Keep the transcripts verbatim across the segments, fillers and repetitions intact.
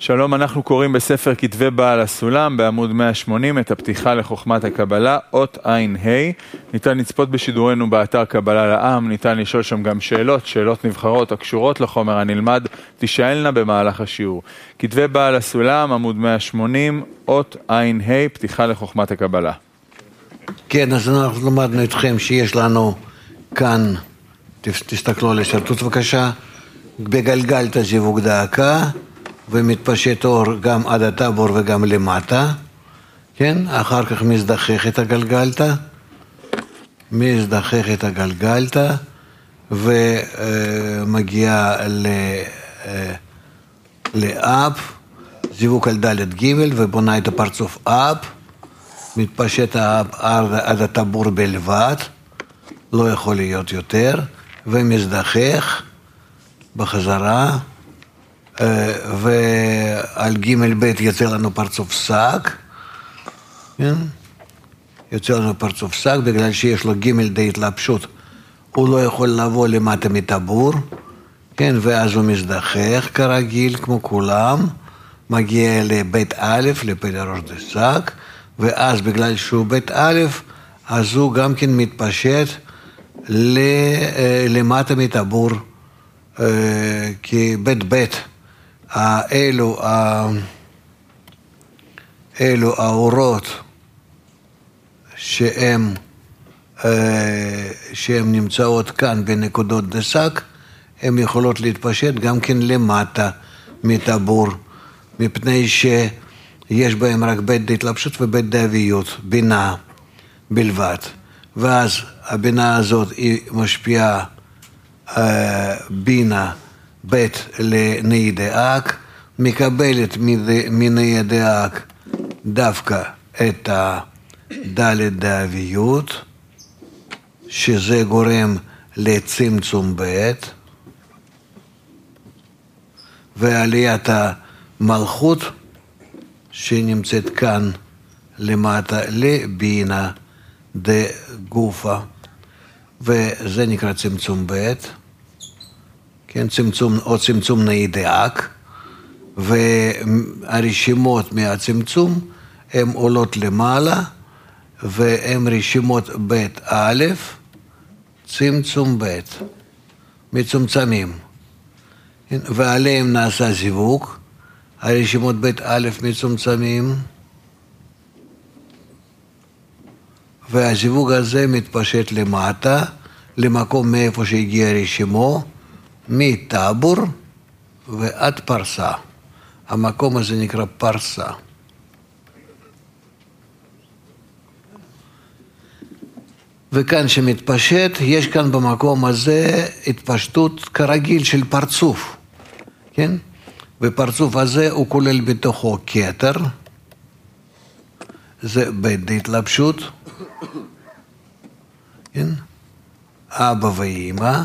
שלום, אנחנו קוראים בספר כתבי בעל הסולם בעמוד מאה ושמונים את הפתיחה לחוכמת הקבלה, אות עין ה'. ניתן לצפות בשידורנו באתר קבלה לעם, ניתן לשאול שם גם שאלות, שאלות נבחרות הקשורות לחומר הנלמד, תשאלנה במהלך השיעור. כתבי בעל הסולם, עמוד מאה ושמונים, אות עין ה', פתיחה לחוכמת הקבלה. כן, אז אנחנו למדנו אתכם שיש לנו כאן, תסתכלו על השרטוט בבקשה, בגלגלת זיווג דאקה, ומתפשט אור גם עד הטבור וגם למטה, כן? אחר כך מזדחך את הגלגלתא, מזדחך את הגלגלתא, ומגיעה לאפ, זיווג על דלת ג' ובונה את הפרצוף אפ, מתפשט האפ עד הטבור בלבד, לא יכול להיות יותר, ומזדחך בחזרה, ועל ג' ב' יוצא לנו פרצוף סק, כן? יוצא לנו פרצוף סק, בגלל שיש לו ג' די התלבשות, הוא לא יכול לבוא למטה מטבור, כן? ואז הוא מזדחך כרגיל, כמו כולם, מגיע לבית א', לפלא ראש דסק, ואז בגלל שהוא בית א', אז הוא גם כן מתפשט למטה מטבור, כי בית בית, אלו, אלו האורות שהם, שהם נמצאות כאן בנקודות דסק, הן יכולות להתפשט גם כן למטה מטבור, מפני שיש בהם רק בית דהתלבשות ובית דאביות, בינה בלבד. ואז הבינה הזאת היא משפיעה בינה בית לנאי דאק, מקבלת מנאי דאק דווקא את הדלת דאביות, שזה גורם לצמצום בית, ועליית המלכות שנמצאת כאן למטה לבינה דגופה, וזה נקרא צמצום בית, כן, צמצום או צמצום נאי דאק, והרשימות מהצמצום הן עולות למעלה, והן רשימות בית א', צמצום בית, מצומצמים, ועליהם נעשה זיווג, הרשימות בית א' מצומצמים, והזיווג הזה מתפשט למטה, למקום מאיפה שהגיע רשימו, מטבור ועד פרסה. המקום הזה נקרא פרסה. וכאן שמתפשט, יש כאן במקום הזה התפשטות כרגיל של פרצוף, כן? ופרצוף הזה הוא כולל בתוכו כתר, זה בית דהתלבשות, כן? אבא ואמא,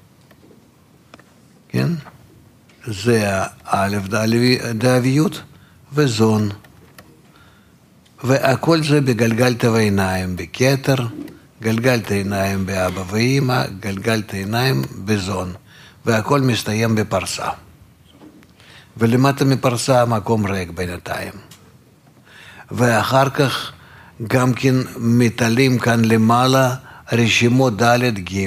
כן? זה האלף דאביות וזון. והכל זה בגלגלת העיניים בכתר, גלגלת העיניים באבא ואמא, גלגלת העיניים בזון. והכל מסתיים בפרסה. ולמטה מפרסה המקום ריק בינתיים. ואחר כך גם כן מטלים כאן למעלה רשימות ד' ג'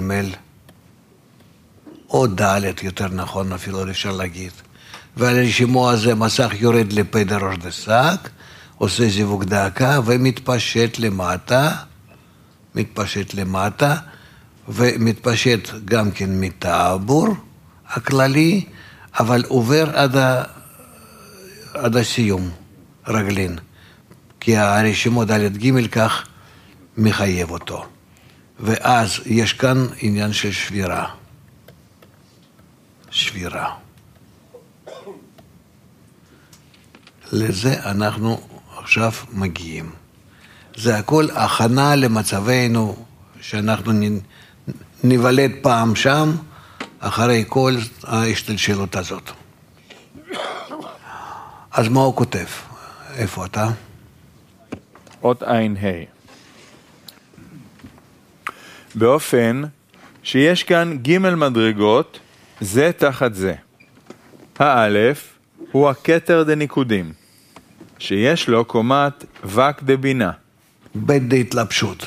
או ד' יותר נכון אפילו אפשר להגיד. ועל הרשימו הזה מסך יורד לפדע ראש דסק, עושה זיווג דאקה ומתפשט למטה, מתפשט למטה, ומתפשט גם כן מטבור הכללי, אבל עובר עד, ה... עד הסיום רגלין, כי הרשימו ד' ג' כך מחייב אותו. ואז יש כאן עניין של שבירה. שבירה. לזה אנחנו עכשיו מגיעים. זה הכל הכנה למצבנו שאנחנו נבלד פעם שם, אחרי כל ההשתלשלות הזאת. אז מה הוא כותב? איפה אתה? אות עין ה'. באופן שיש כאן ג' מדרגות זה תחת זה. האלף הוא הכתר דניקודים, שיש לו קומת וק דבינה. בית דהתלבשות.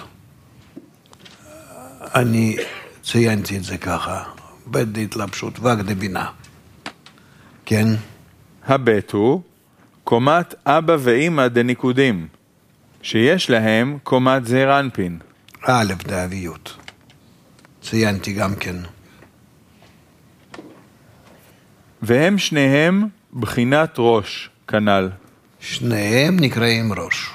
אני ציינתי את זה ככה. בית דהתלבשות, וק דבינה. כן? הבית הוא קומת אבא ואמא דניקודים, שיש להם קומת זעיר אנפין. א' דאביות. ציינתי גם כן. והם שניהם בחינת ראש, כנ"ל. שניהם נקראים ראש.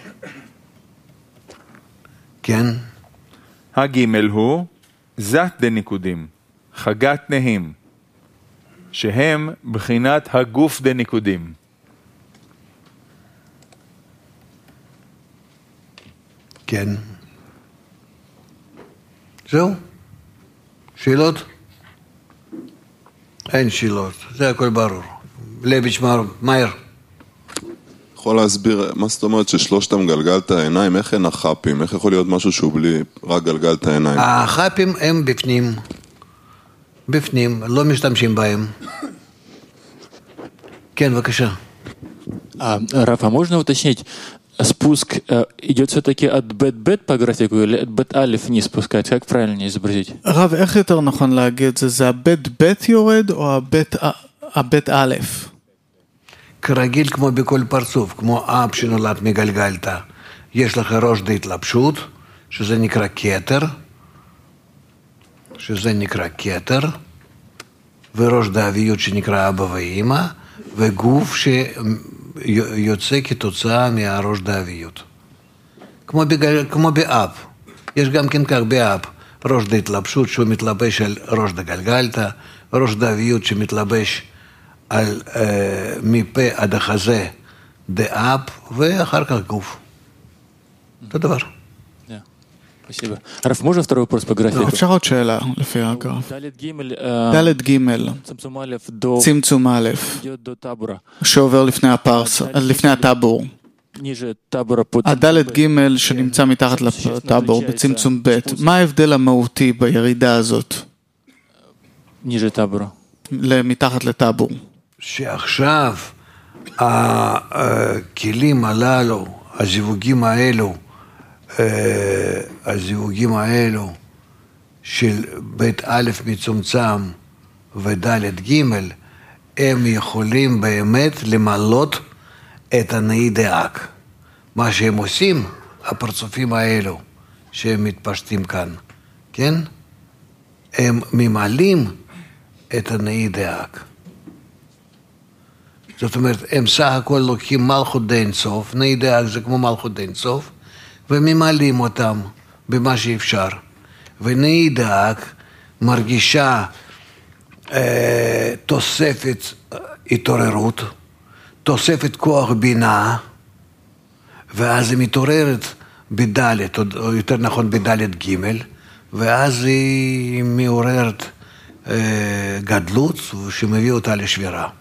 כן? הגימל הוא זת דניקודים, חגת נהים, שהם בחינת הגוף דניקודים. כן. זהו? שאלות? אין שאלות, זה הכל ברור. לביץ' מאיר. יכול להסביר, מה זאת אומרת ששלושתם גלגלת העיניים, איך אין החפים? איך יכול להיות משהו שהוא בלי רק גלגלת העיניים? החפים הם בפנים. בפנים, לא משתמשים בהם. כן, בבקשה. Раф, а можно уточнить, спуск идет все-таки от бет-бет по графику или от бет-алиф вниз спускать? Как правильно изобразить? רב, איך יותר נכון להגיד זה? זה הבית-בית יורד או הבית-אלף? כרגיל כמו בכל פרצוף, כמו אב שנולד מגלגלת. יש לך ראש דהתלבשות, שזה נקרא כתר, שזה נקרא כתר, וראש דאביות שנקרא אבא ואמא, וגוף שיוצא כתוצאה מהראש דאביות. כמו, בגל... כמו באב, יש גם כן כך באב, ראש דהתלבשות שהוא מתלבש על ראש דגלגלת, ראש דאביות שמתלבש על אה, מפה עד החזה דאב, ואחר כך גוף. אותו דבר. Спасибо. Раф, можно второй вопрос по графику? אפשר עוד שאלה לפי הגרף. ד' ג' צמצום א', שעובר לפני הפרס, לפני הטאבור. הד' ג' שנמצא מתחת לטאבור בצמצום ב', מה ההבדל המהותי בירידה הזאת? מתחת לטאבור. שעכשיו הכלים הללו, הזיווגים האלו, הזיווגים האלו של בית א' מצומצם וד' ג' הם יכולים באמת למלות את הנאי דאק. מה שהם עושים, הפרצופים האלו שהם מתפשטים כאן, כן? הם ממלאים את הנאי דאק. זאת אומרת, הם סך הכל לוקחים מלכות דין סוף, נאי דאק זה כמו מלכות דין סוף, וממלאים אותם במה שאפשר. ונאי דאק מרגישה אה, תוספת התעוררות, תוספת כוח בינה, ואז היא מתעוררת בדלת, או יותר נכון בדלת ג', ואז היא מעוררת אה, גדלות שמביא אותה לשבירה.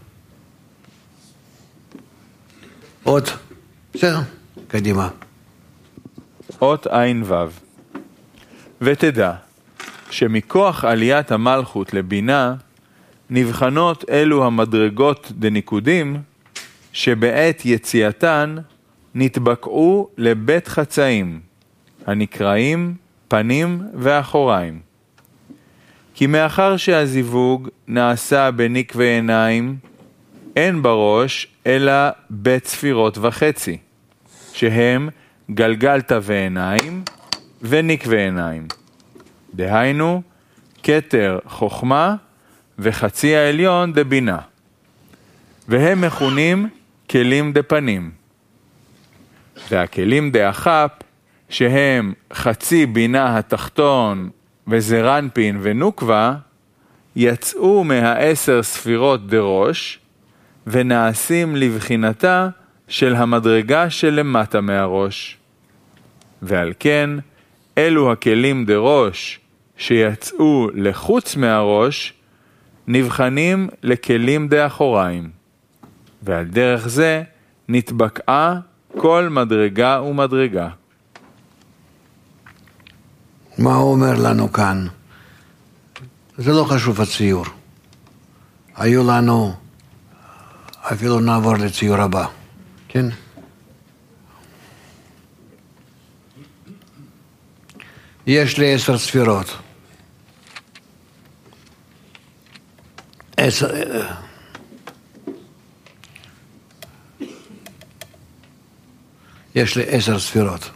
עוד, בסדר, קדימה. אות עין וו. ותדע שמכוח עליית המלכות לבינה נבחנות אלו המדרגות דניקודים שבעת יציאתן נתבקעו לבית חצאים הנקראים פנים ואחוריים. כי מאחר שהזיווג נעשה בנקבי עיניים אין בראש אלא בית ספירות וחצי שהם גלגלת ועיניים ונקבי עיניים. דהיינו, כתר חוכמה וחצי העליון דבינה. והם מכונים כלים דפנים. והכלים דאחפ, שהם חצי בינה התחתון וזרנפין ונוקבה, יצאו מהעשר ספירות דראש, ונעשים לבחינתה של המדרגה שלמטה מהראש. ועל כן, אלו הכלים דראש שיצאו לחוץ מהראש, נבחנים לכלים דאחוריים. ועל דרך זה נתבקעה כל מדרגה ומדרגה. מה הוא אומר לנו כאן? זה לא חשוב הציור. היו לנו אפילו נעבור לציור הבא, כן? יש לי עשר ספירות. עשר... יש לי עשר ספירות.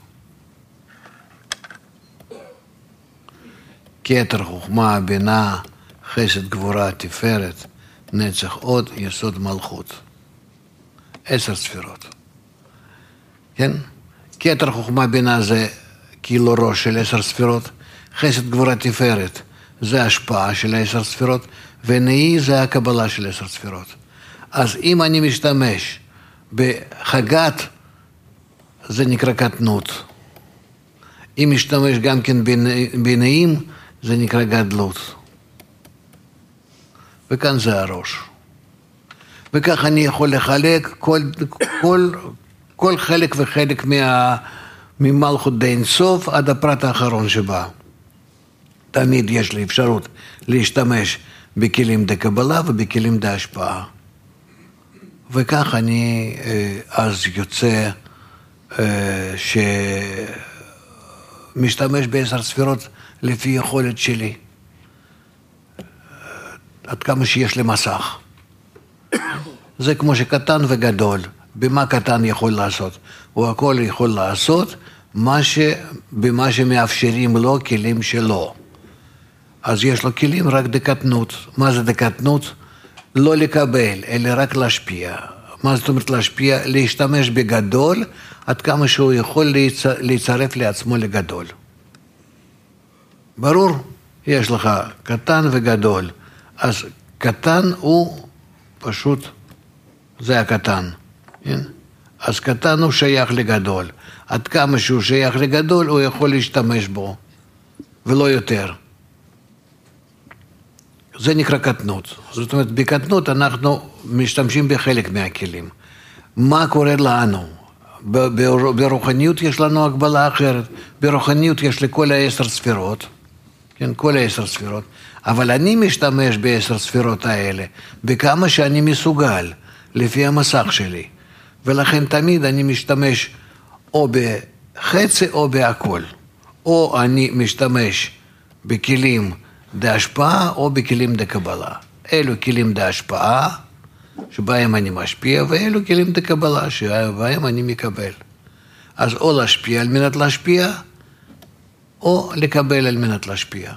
כתר, חוכמה, בינה, חסד, גבורה, תפארת, נצח, עוד, יסוד, מלכות. עשר ספירות. כן? כתר, חוכמה, בינה זה כאילו ראש של עשר ספירות, חסד, גבורה, תפארת זה השפעה של עשר ספירות, ונאי זה הקבלה של עשר ספירות. אז אם אני משתמש בחגת, זה נקרא קטנות. אם משתמש גם כן בנאים, זה נקרא גדלות. וכאן זה הראש. וכך אני יכול לחלק כל, כל, כל חלק וחלק מה, ממלכות די אינסוף עד הפרט האחרון שבה. תמיד יש לי אפשרות להשתמש בכלים דה קבלה ובכלים דה השפעה. וכך אני אז יוצא שמשתמש בעשר ספירות לפי יכולת שלי. עד כמה שיש לי מסך. זה כמו שקטן וגדול. במה קטן יכול לעשות? הוא הכל יכול לעשות מה ש... במה שמאפשרים לו כלים שלו. אז יש לו כלים רק דקטנות. מה זה דקטנות? לא לקבל, אלא רק להשפיע. מה זאת אומרת להשפיע? להשתמש בגדול, עד כמה שהוא יכול להצ... להצרף לעצמו לגדול. ברור? יש לך קטן וגדול. אז קטן הוא פשוט, זה הקטן. כן? אז קטן הוא שייך לגדול. עד כמה שהוא שייך לגדול, הוא יכול להשתמש בו. ולא יותר. זה נקרא קטנות. זאת אומרת, בקטנות אנחנו משתמשים בחלק מהכלים. מה קורה לנו? ברוחניות יש לנו הגבלה אחרת. ברוחניות יש לכל העשר ספירות. כן, כל העשר ספירות. אבל אני משתמש בעשר ספירות האלה, בכמה שאני מסוגל, לפי המסך שלי. ולכן תמיד אני משתמש או בחצי או בהכל. או אני משתמש בכלים דה השפעה או בכלים דה קבלה. אלו כלים דה השפעה, שבהם אני משפיע, ואלו כלים דה קבלה, שבהם אני מקבל. אז או להשפיע על מנת להשפיע, או לקבל על מנת להשפיע.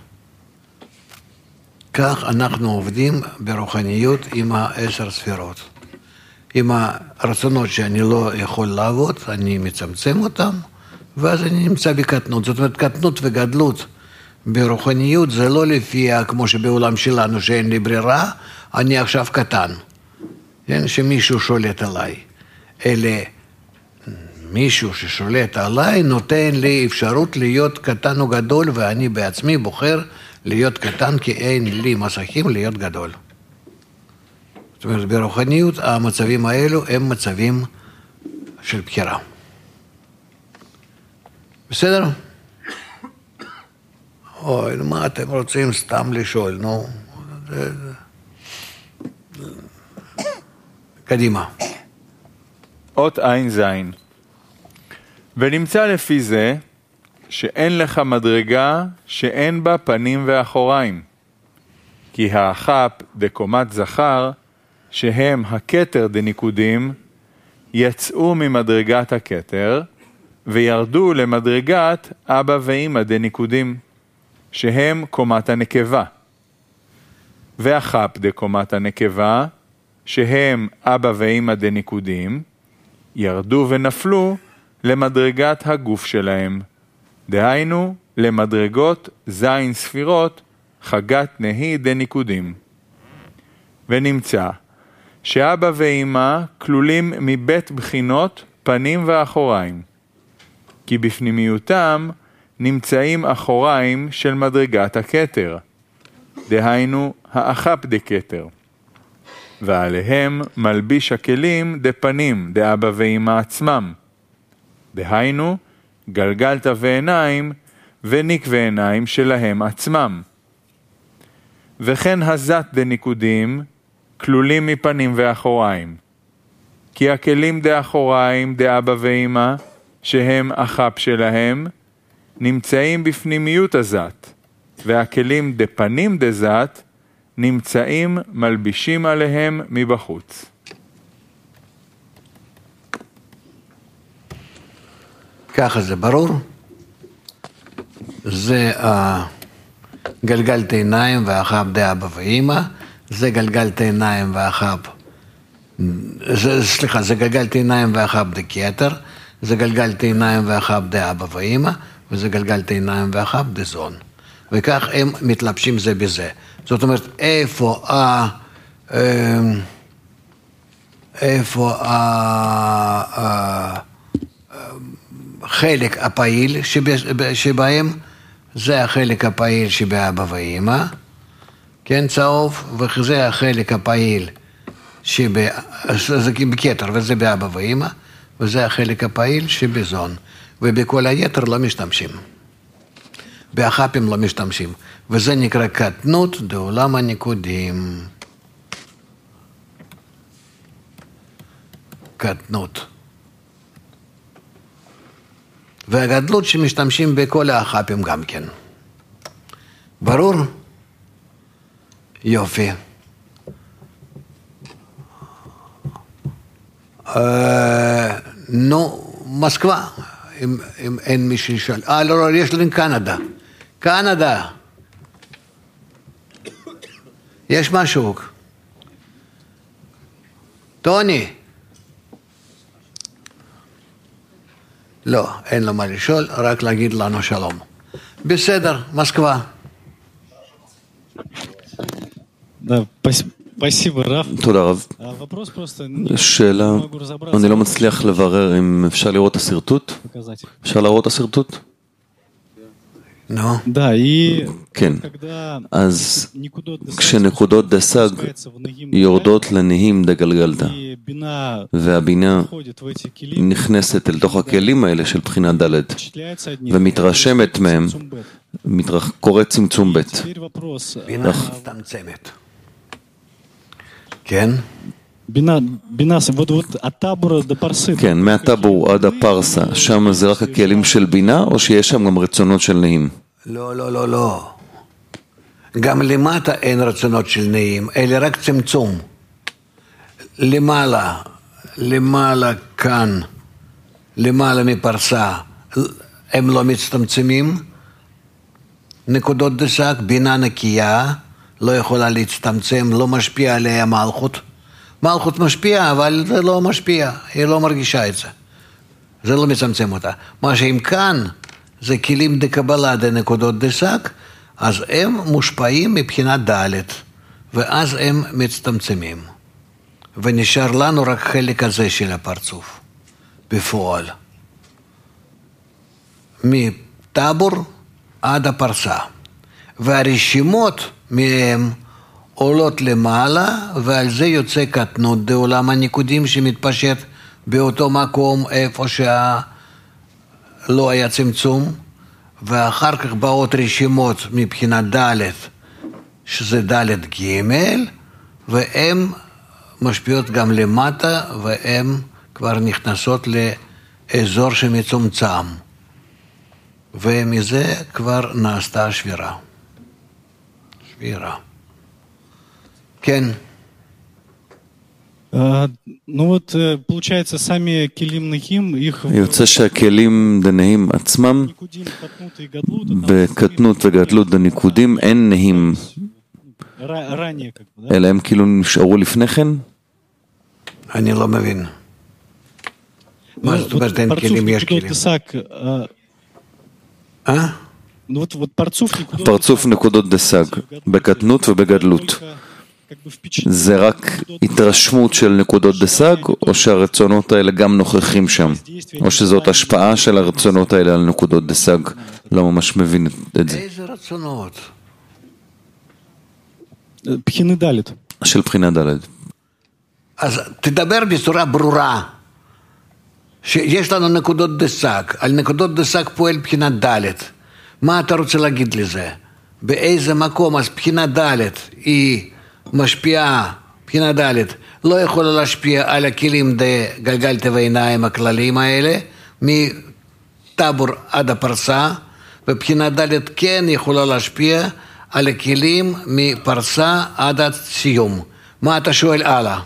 כך אנחנו עובדים ברוחניות עם העשר ספירות. עם הרצונות שאני לא יכול לעבוד, אני מצמצם אותם, ואז אני נמצא בקטנות. זאת אומרת, קטנות וגדלות ברוחניות זה לא לפי, כמו שבעולם שלנו, שאין לי ברירה, אני עכשיו קטן. כן? שמישהו שולט עליי. אלא מישהו ששולט עליי נותן לי אפשרות להיות קטן או גדול, ואני בעצמי בוחר להיות קטן, כי אין לי מסכים להיות גדול. זאת אומרת, ברוחניות המצבים האלו הם מצבים של בחירה. בסדר? אוי, מה אתם רוצים סתם לשאול, נו? קדימה. אות עין זין. ונמצא לפי זה שאין לך מדרגה שאין בה פנים ואחוריים. כי האחפ דקומת זכר, שהם הכתר דניקודים, יצאו ממדרגת הכתר, וירדו למדרגת אבא ואמא דניקודים, שהם קומת הנקבה. והחפ דקומת הנקבה, שהם אבא ואמא דניקודים, ירדו ונפלו למדרגת הגוף שלהם. דהיינו, למדרגות זין ספירות, חגת נהי דניקודים. ונמצא שאבא ואמא כלולים מבית בחינות פנים ואחוריים, כי בפנימיותם נמצאים אחוריים של מדרגת הכתר, דהיינו האחפ דכתר, ועליהם מלביש הכלים דפנים דאבא ואמא עצמם, דהיינו גלגלת ועיניים וניק ועיניים שלהם עצמם. וכן הזת דניקודים כלולים מפנים ואחוריים, כי הכלים דאחוריים, דאבא ואמא, שהם החפ שלהם, נמצאים בפנימיות הזת, והכלים דפנים דזת, נמצאים מלבישים עליהם מבחוץ. ככה זה ברור? זה גלגל עיניים והחב דאבא ואמא, זה גלגל עיניים והחב, סליחה, זה גלגל עיניים והחב דקטר, זה גלגל עיניים והחב דאבא ואמא, וזה גלגל עיניים והחב דזון. וכך הם מתלבשים זה בזה. זאת אומרת, איפה ה... איפה החלק הפעיל שבהם, זה החלק הפעיל שבאבא ואמא, כן, צהוב, וזה החלק הפעיל שב... זה בכתר, וזה באבא ואמא, וזה החלק הפעיל שבזון. ובכל היתר לא משתמשים. באחפים לא משתמשים. וזה נקרא קטנות דעולם הניקודים. קטנות. והגדלות שמשתמשים בכל האחפים גם כן. ברור? יופי. אה, נו, מוסקבה. אם, אם אין מי שישאל. אה, לא, לא, יש לנו קנדה. קנדה. יש משהו. טוני. לא, אין לו מה לשאול, רק להגיד לנו שלום. בסדר, מוסקבה. תודה רב. שאלה, אני לא מצליח לברר אם אפשר לראות את הסרטוט? אפשר לראות את הסרטוט? נו. כן. אז כשנקודות דסג יורדות לנהים דגלגלתא, והבינה נכנסת אל תוך הכלים האלה של בחינת ד' ומתרשמת מהם, קורא צמצום ב'. בינה מצטמצמת. כן? כן, מהטבור עד הפרסה, שם זה רק הכלים של בינה, או שיש שם גם רצונות של נעים? לא, לא, לא, לא. גם למטה אין רצונות של נעים, אלא רק צמצום. למעלה, למעלה כאן, למעלה מפרסה, הם לא מצטמצמים. נקודות דסק, בינה נקייה, לא יכולה להצטמצם, לא משפיע עליה מלכות. מלכות משפיע, אבל זה לא משפיע, היא לא מרגישה את זה. זה לא מצמצם אותה. מה שאם כאן זה כלים דקבלה דנקודות דסק, אז הם מושפעים מבחינת ד' ואז הם מצטמצמים. ונשאר לנו רק חלק הזה של הפרצוף, בפועל. מטבור עד הפרסה. והרשימות מהם עולות למעלה, ועל זה יוצא קטנות דעולם הניקודים שמתפשט באותו מקום איפה שלא היה צמצום, ואחר כך באות רשימות מבחינת ד' שזה ד' ג', והן משפיעות גם למטה, והן כבר נכנסות לאזור שמצומצם, ומזה כבר נעשתה שבירה. שבירה. כן. Ну вот, получается, сами келим нахим, их... יוצא שהכלים דנהים עצמם, בקטנות וגדלות דניקודים, אין נהים, אלא הם כאילו נשארו לפני כן? אני לא מבין. מה זאת אומרת אין כלים, יש כלים? אה? פרצוף נקודות דסג, בקטנות ובגדלות. זה רק התרשמות של נקודות דסג, או שהרצונות האלה גם נוכחים שם? או שזאת השפעה של הרצונות האלה על נקודות דסג? לא ממש מבין את זה. איזה רצונות? בחינה ד'. של בחינה ד'. אז תדבר בצורה ברורה. שיש לנו נקודות דסג, על נקודות דסג פועל בחינת ד'. מה אתה רוצה להגיד לזה? באיזה מקום אז בחינת ד' היא משפיעה בחינה ד' לא יכולה להשפיע על הכלים דגלגלתא ועיניים הכלליים האלה, מטבור עד הפרסה, ובחינה ד' כן יכולה להשפיע על הכלים מפרסה עד הסיום. מה אתה שואל הלאה?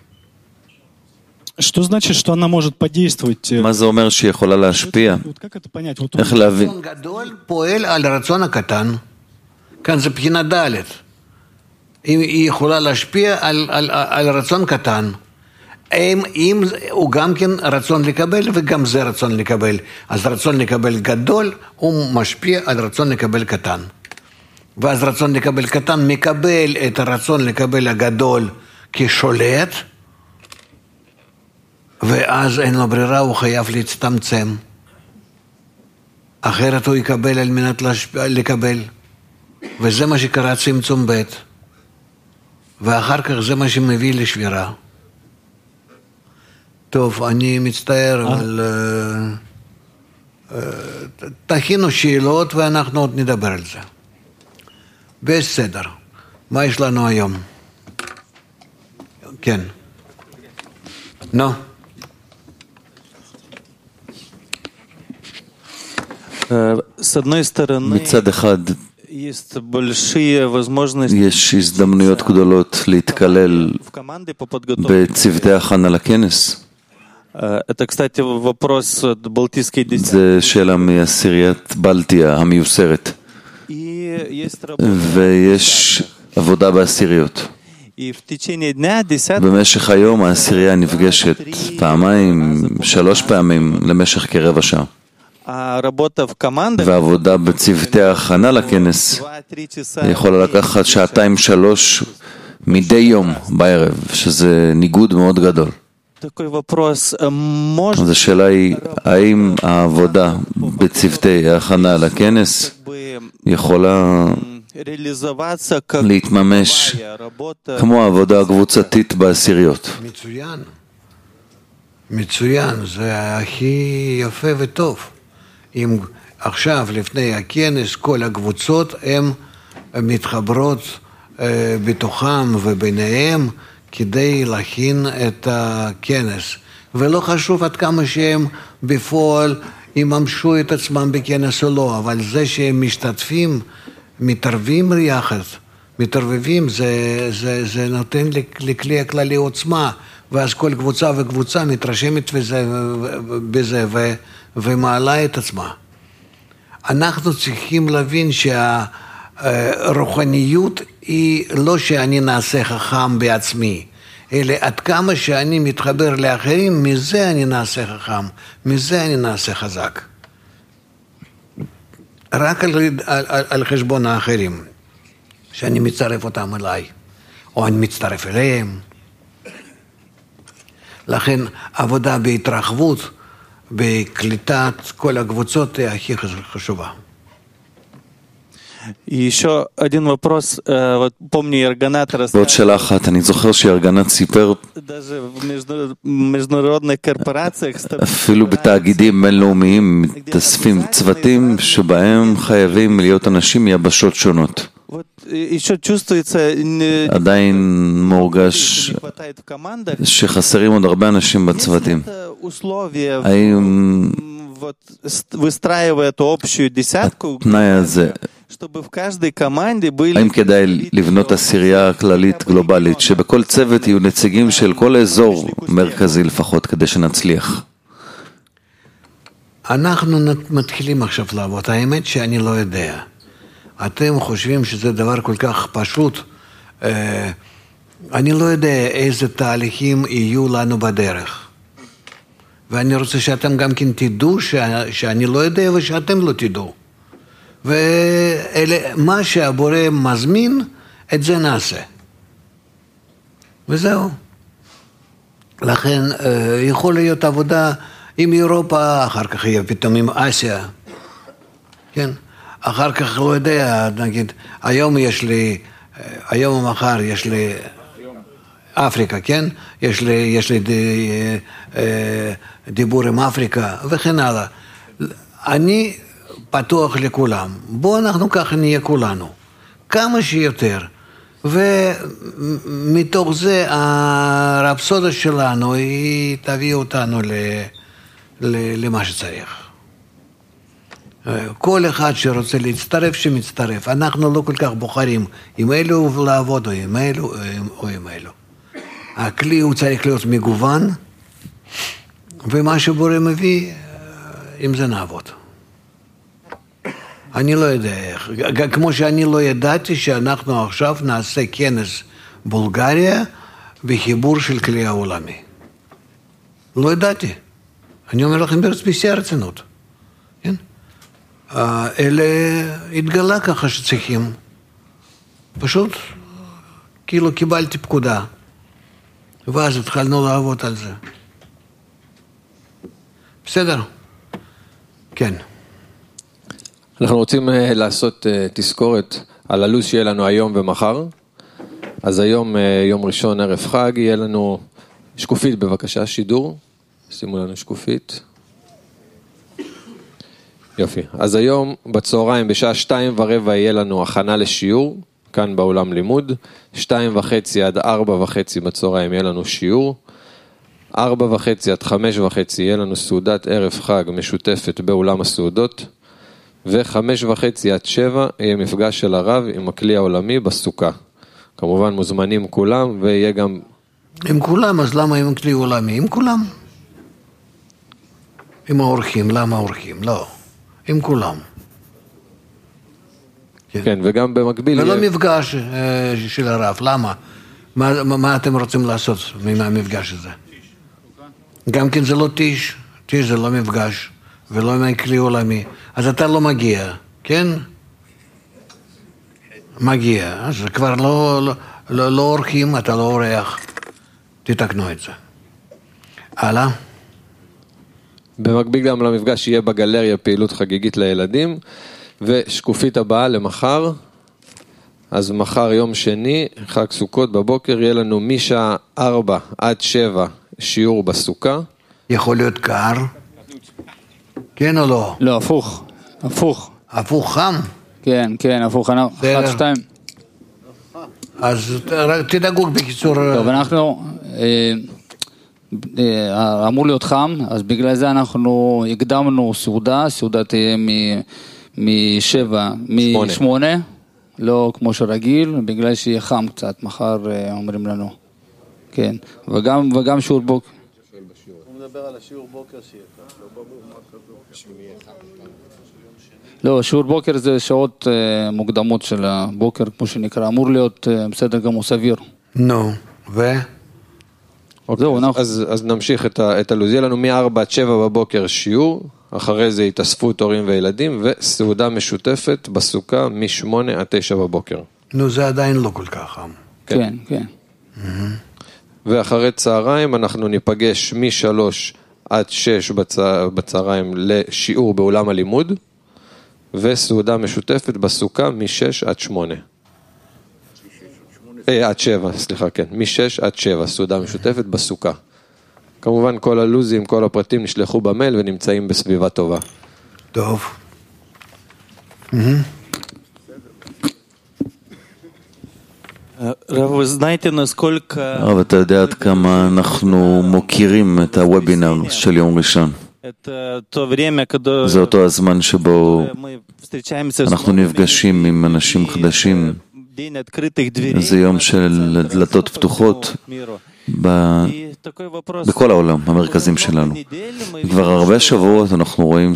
Что значит, что она может подействовать? מה זה אומר שהיא יכולה להשפיע? Как это понять? Вот איך להבין? רצון גדול פועל על הרצון הקטן. כאן זה בחינה ד'. היא יכולה להשפיע על, על, על רצון קטן. אם, אם הוא גם כן רצון לקבל וגם זה רצון לקבל. אז רצון לקבל גדול הוא משפיע על רצון לקבל קטן. ואז רצון לקבל קטן מקבל את הרצון לקבל הגדול כשולט, ואז אין לו ברירה, הוא חייב להצטמצם. אחרת הוא יקבל על מנת להשפיע, לקבל. וזה מה שקרה צמצום ב'. ואחר כך זה מה שמביא לשבירה. טוב, אני מצטער, אבל תכינו שאלות ואנחנו עוד נדבר על זה. בסדר. מה יש לנו היום? כן. נו. מצד אחד יש הזדמנויות גדולות להתקלל בצוותי הכנה לכנס. זה שאלה מעשיריית בלטיה המיוסרת, ויש עבודה בעשיריות. במשך היום העשירייה נפגשת פעמיים, שלוש פעמים למשך כרבע שעה. והעבודה בצוותי ההכנה לכנס יכולה לקחת שעתיים שלוש מדי יום בערב, שזה ניגוד מאוד גדול. אז השאלה היא, האם העבודה בצוותי ההכנה לכנס יכולה להתממש כמו העבודה הקבוצתית בעשיריות? מצוין. מצוין, זה הכי יפה וטוב. אם עכשיו לפני הכנס כל הקבוצות הן מתחברות בתוכם וביניהם כדי להכין את הכנס, ולא חשוב עד כמה שהם בפועל יממשו את עצמם בכנס או לא, אבל זה שהם משתתפים, מתערבים יחד, מתערבבים, זה, זה, זה נותן לכלי הכללי עוצמה, ואז כל קבוצה וקבוצה מתרשמת בזה, בזה ו, ומעלה את עצמה. אנחנו צריכים להבין שהרוחניות היא לא שאני נעשה חכם בעצמי, אלא עד כמה שאני מתחבר לאחרים, מזה אני נעשה חכם, מזה אני נעשה חזק. רק על, על, על חשבון האחרים, שאני מצטרף אותם אליי, או אני מצטרף אליהם. לכן עבודה בהתרחבות, בקליטת כל הקבוצות היא הכי חשובה. ועוד שאלה אחת, אני זוכר שארגנת סיפר אפילו בתאגידים בינלאומיים מתאספים צוותים שבהם חייבים להיות אנשים מיבשות שונות. עדיין מורגש שחסרים עוד הרבה אנשים בצוותים. האם התנאי הזה, האם כדאי לבנות עשירייה כללית גלובלית שבכל צוות יהיו נציגים של כל אזור מרכזי לפחות כדי שנצליח? אנחנו מתחילים עכשיו לעבוד, האמת שאני לא יודע. אתם חושבים שזה דבר כל כך פשוט, אני לא יודע איזה תהליכים יהיו לנו בדרך. ואני רוצה שאתם גם כן תדעו שאני לא יודע ושאתם לא תדעו. ומה שהבורא מזמין, את זה נעשה. וזהו. לכן יכול להיות עבודה עם אירופה, אחר כך יהיה פתאום עם אסיה. כן? אחר כך לא יודע, נגיד, היום יש לי, היום או מחר יש לי אפריקה, כן? יש לי, יש לי דיבור עם אפריקה וכן הלאה. אני פתוח לכולם. בואו אנחנו ככה נהיה כולנו. כמה שיותר ומתוך זה הרפסודה שלנו היא תביא אותנו ל, ל, למה שצריך. כל אחד שרוצה להצטרף, שמצטרף. אנחנו לא כל כך בוחרים עם אלו לעבוד או עם אלו או עם אלו. הכלי הוא צריך להיות מגוון, ומה שבורא מביא, עם זה נעבוד. אני לא יודע איך. כמו שאני לא ידעתי שאנחנו עכשיו נעשה כנס בולגריה וחיבור של כלי העולמי. לא ידעתי. אני אומר לכם בשיא הרצינות. כן? אלה התגלה ככה שצריכים. פשוט כאילו קיבלתי פקודה. ואז התחלנו לעבוד על זה. בסדר? כן. אנחנו רוצים לעשות תזכורת על הלו"ז שיהיה לנו היום ומחר. אז היום, יום ראשון, ערב חג, יהיה לנו שקופית בבקשה, שידור. שימו לנו שקופית. יופי. אז היום בצהריים בשעה שתיים ורבע יהיה לנו הכנה לשיעור, כאן באולם לימוד. שתיים וחצי עד ארבע וחצי בצהריים יהיה לנו שיעור. ארבע וחצי עד חמש וחצי יהיה לנו סעודת ערב חג משותפת באולם הסעודות. וחמש וחצי עד שבע יהיה מפגש של הרב עם הכלי העולמי בסוכה. כמובן מוזמנים כולם, ויהיה גם... עם כולם, אז למה עם כלי עולמי? עם כולם. עם האורחים, למה האורחים? לא. עם כולם. כן, כן וגם במקביל... ולא יהיה... מפגש של הרב, למה? מה, מה אתם רוצים לעשות מהמפגש הזה? גם כן זה לא טיש, טיש זה לא מפגש. ולא עם כלי עולמי, אז אתה לא מגיע, כן? מגיע, אז כבר לא, לא, לא, לא אורחים, אתה לא אורח, תתקנו את זה. הלאה? במקביל גם למפגש יהיה בגלריה פעילות חגיגית לילדים, ושקופית הבאה למחר, אז מחר יום שני, חג סוכות בבוקר, יהיה לנו משעה ארבע עד שבע שיעור בסוכה. יכול להיות קר? כן או לא? לא, הפוך, הפוך. הפוך חם? כן, כן, הפוך, אחת, שתיים. אז רק תדאגו בקיצור... טוב, אנחנו, אמור להיות חם, אז בגלל זה אנחנו הקדמנו סעודה, סעודה תהיה משבע, משמונה, לא כמו שרגיל, בגלל שיהיה חם קצת, מחר אומרים לנו. כן, וגם, וגם שיעור בוקר. הוא מדבר על השיעור בוקר שיהיה כאן, לא ברור מה כזה. לא, שיעור בוקר זה שעות מוקדמות של הבוקר, כמו שנקרא, אמור להיות בסדר גמור סביר. נו, ו? אז, אז נמשיך את, ה, את הלו"ז. יהיה לנו מ-ארבע עד שבע בבוקר שיעור, אחרי זה התאספות הורים וילדים, וסעודה משותפת בסוכה מ-שמונה עד תשע בבוקר. נו, זה עדיין לא כל כך חם. כן, כן. ואחרי צהריים אנחנו ניפגש מ-שלוש עד שש בצה, בצהריים לשיעור באולם הלימוד, וסעודה משותפת בסוכה מ-שש עד שמונה. אה, עד שבע, סליחה, כן. מ-שש עד שבע, סעודה משותפת בסוכה. כמובן כל הלוזים, כל הפרטים נשלחו במייל ונמצאים בסביבה טובה. טוב. רב, אתה יודע עד כמה אנחנו מוקירים את הוובינר של יום ראשון. זה אותו הזמן שבו אנחנו נפגשים עם אנשים חדשים. זה יום של דלתות פתוחות בכל העולם, המרכזים שלנו. כבר הרבה שבועות אנחנו רואים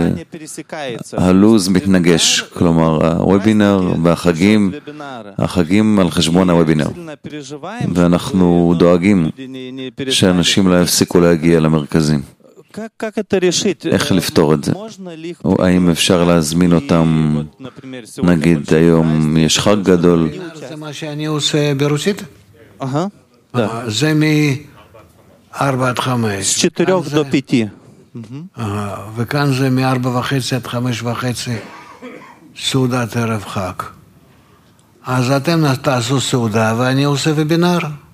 שהלוז מתנגש, כלומר הוובינר והחגים, החגים על חשבון הוובינר. ואנחנו דואגים שאנשים לא יפסיקו להגיע למרכזים. איך לפתור את זה? או האם אפשר להזמין אותם, נגיד היום יש חג גדול? זה מה שאני עושה ברוסית? זה מ-ארבע עד חמש. צ'טורוך דו פיתי. וכאן זה מ-ארבע וחצי עד חמש וחצי סעודת ערב חג. אז אתם תעשו סעודה ואני עושה וובינר.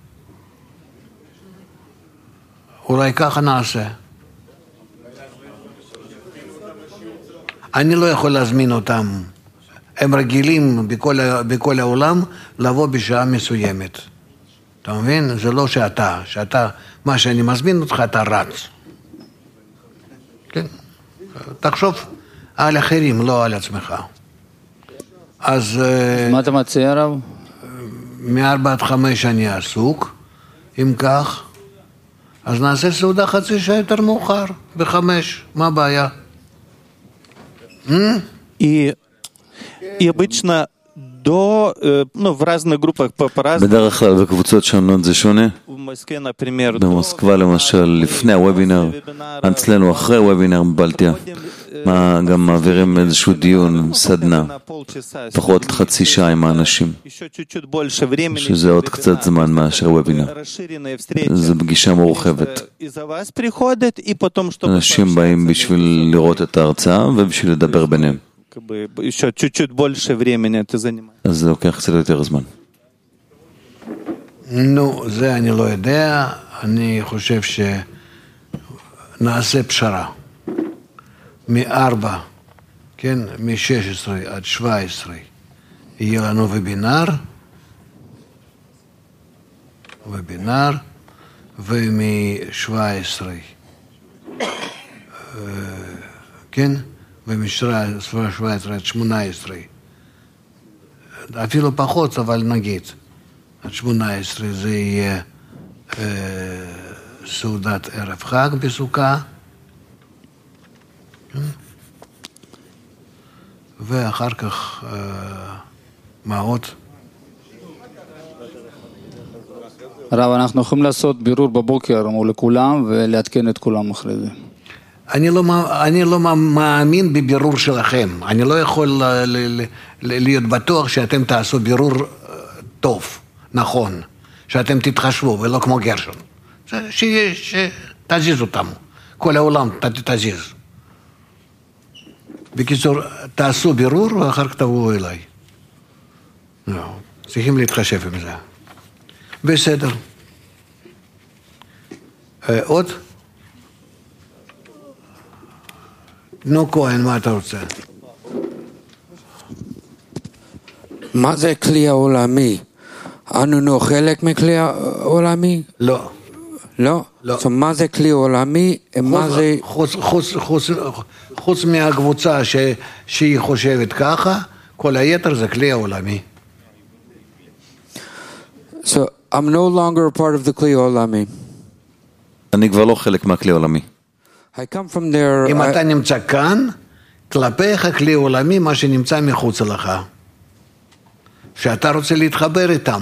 אולי ככה נעשה. אני לא יכול להזמין אותם הם רגילים בכל, בכל העולם לבוא בשעה מסוימת. אתה מבין? זה לא שאתה, שאתה, מה שאני מזמין אותך, אתה רץ. כן? תחשוב על אחרים, לא על עצמך. אז... מה אתה מציע, רב? מארבע עד חמש אני עסוק, אם כך, אז נעשה סעודה חצי שעה יותר מאוחר, בחמש, מה הבעיה? И, и обычно до, ну, в разных группах по-разному. בדרך כלל בקבוצות שונות זה שונה. В Москве, например, במוסקבה למשל, לפני הוובינר, אצלנו אחרי הוובינר בבלטיה, מה, גם מעבירים איזשהו דיון, סדנה, פחות חצי שעה עם האנשים, שזה עוד קצת זמן מאשר וובינר. זו פגישה מורחבת. אנשים באים בשביל לראות את ההרצאה ובשביל לדבר ביניהם. אז זה לוקח קצת יותר זמן. נו, זה אני לא יודע, אני חושב שנעשה פשרה. מארבע, כן, מ-שש עשרה עד שבע עשרה יהיה לנו ובינר, ובינר, ומ-שבע עשרה, כן, ומשבע עשרה עד שמונה עשרה, אפילו פחות, אבל נגיד, עד שמונה עשרה זה יהיה סעודת ערב חג בסוכה, ואחר כך מה עוד? רב, אנחנו יכולים לעשות בירור בבוקר מול כולם ולעדכן את כולם אחרי זה. אני לא, אני לא מאמין בבירור שלכם. אני לא יכול ל, ל, ל, להיות בטוח שאתם תעשו בירור טוב, נכון, שאתם תתחשבו ולא כמו גרשון. שתזיז אותם, כל העולם תזיז. בקיצור, תעשו בירור ואחר כך תבואו אליי. לא, צריכים להתחשב עם זה. בסדר. עוד? נו כהן, מה אתה רוצה? מה זה כלי העולמי? אנו נו חלק מכלי העולמי? לא. לא? לא. So, מה זה כלי עולמי? מה זה... חוץ, חוץ, חוץ, חוץ מהקבוצה ש, שהיא חושבת ככה, כל היתר זה כלי העולמי. So, I'm no longer a part of the כלי העולמי. אני כבר לא חלק מהכלי העולמי. I come from there... אם I... אתה נמצא כאן, כלפיך כלי עולמי, מה שנמצא מחוץ לך. שאתה רוצה להתחבר איתם.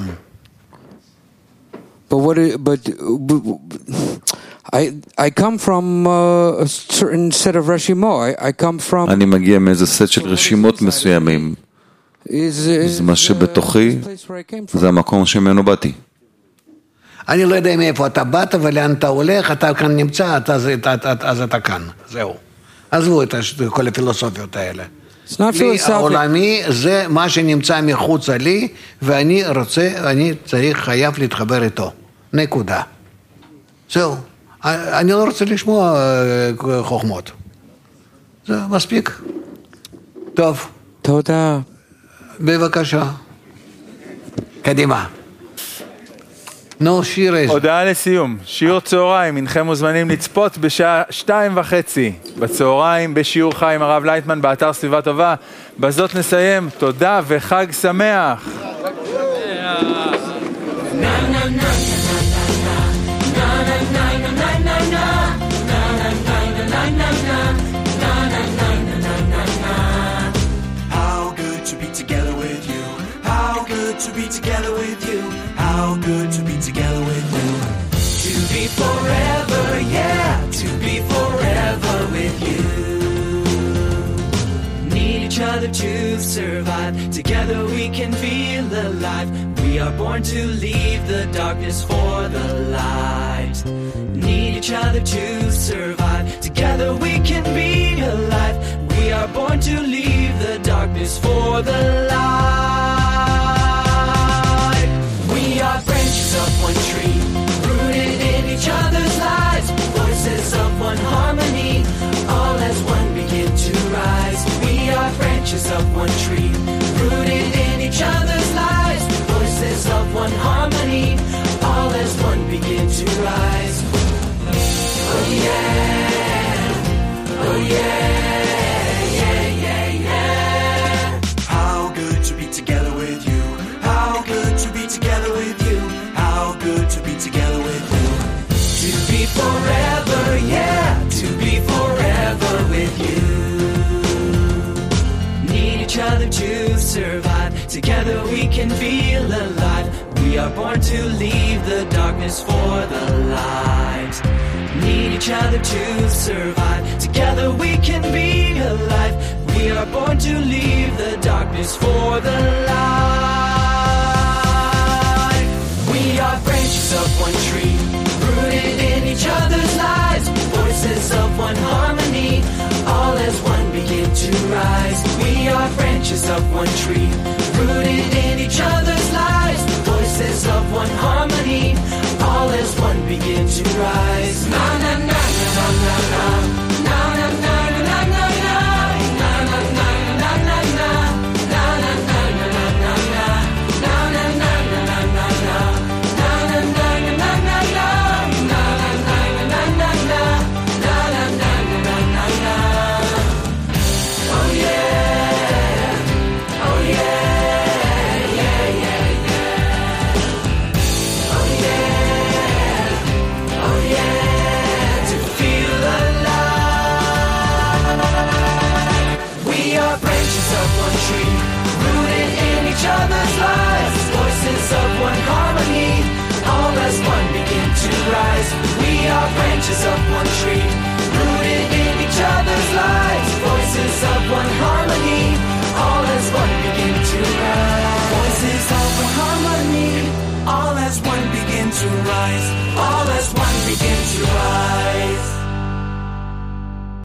But what? But, but I I come from uh, a certain set of reshimo. I I come from. אני מגיע מאיזה סט של רשימות מסוימים. זה מה שבתוכי, זה המקום שממנו באתי. אני לא יודע מאיפה אתה באת ולאן אתה הולך, אתה כאן נמצא, אז אתה כאן. זהו. עזבו את כל הפילוסופיות האלה. לי העולמי זה מה שנמצא מחוץ לי, ואני רוצה, אני צריך, חייב להתחבר איתו. נקודה. זהו. אני לא רוצה לשמוע חוכמות. זה מספיק. טוב. תודה. בבקשה. קדימה. נו, שיר איזה. הודעה לסיום. שיעור צהריים, אינכם מוזמנים לצפות בשעה שתיים וחצי בצהריים בשיעור חי עם הרב לייטמן באתר סביבה טובה. בזאת נסיים. תודה וחג שמח. To be together with you, how good to be together with you. To be forever, yeah, to be forever with you. Need each other to survive, together we can feel alive. We are born to leave the darkness for the light. Need each other to survive, together we can be alive. We are born to leave the darkness for the light. We are branches of one tree, rooted in each other's lives, voices of one harmony, all as one begin to rise. We are branches of one tree, forever, yeah, to be forever with you. Need each other to survive. Together we can feel alive. We are born to leave the darkness for the light. Need each other to survive. Together we can be alive. We are born to leave the darkness for the light. We are branches of one tree, rooted in each other's lives. Voices of one harmony, all as one begin to rise. We are branches of one tree, rooted in each other's lives. Voices of one harmony, all as one begin to rise. Na na na na na na na na na na na na na na na na na na na other's lives, voices of one harmony, all as one begin to rise. We are branches of